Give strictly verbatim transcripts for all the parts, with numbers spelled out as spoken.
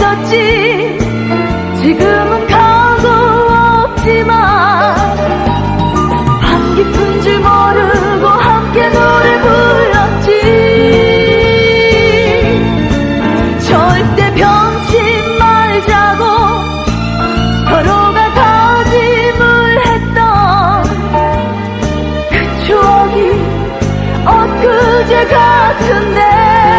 했었지. 지금은 가고 없지만 밤 깊은 줄 모르고 함께 노래 불렀지. 절대 변치 말자고 서로가 다짐을 했던 그 추억이 엊그제 같은데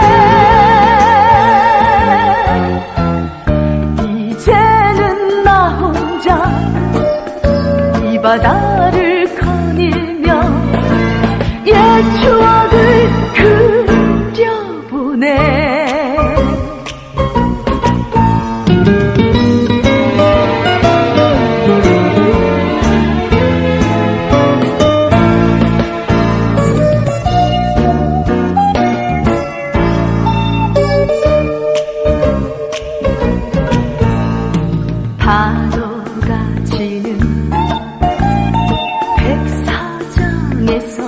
이제는 나 혼자 이 바다를 거닐며 옛 추억을 그려보네. 파도가 치는 백사장에서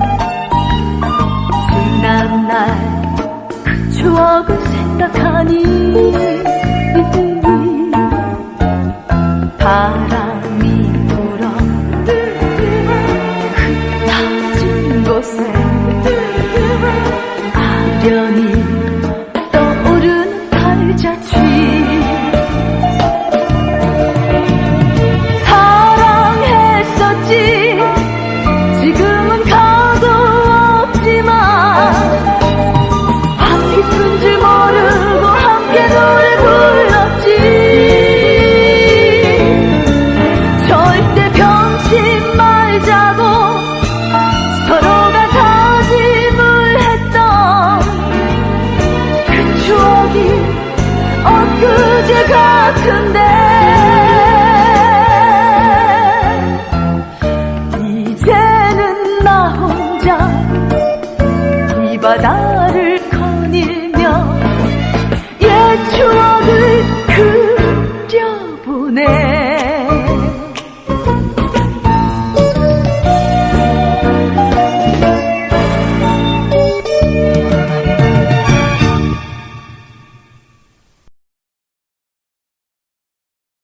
지난 날 그 추억을 생각하니 바람이 불어 흩어진 곳에 아련히 떠오르는 팔자취. 지금은 가도 없지만 밤 깊은 줄 모르고 함께 노래 불렀지. 절대 변치 말자고 서로가 다짐을 했던 그 추억이 엊그제 같은데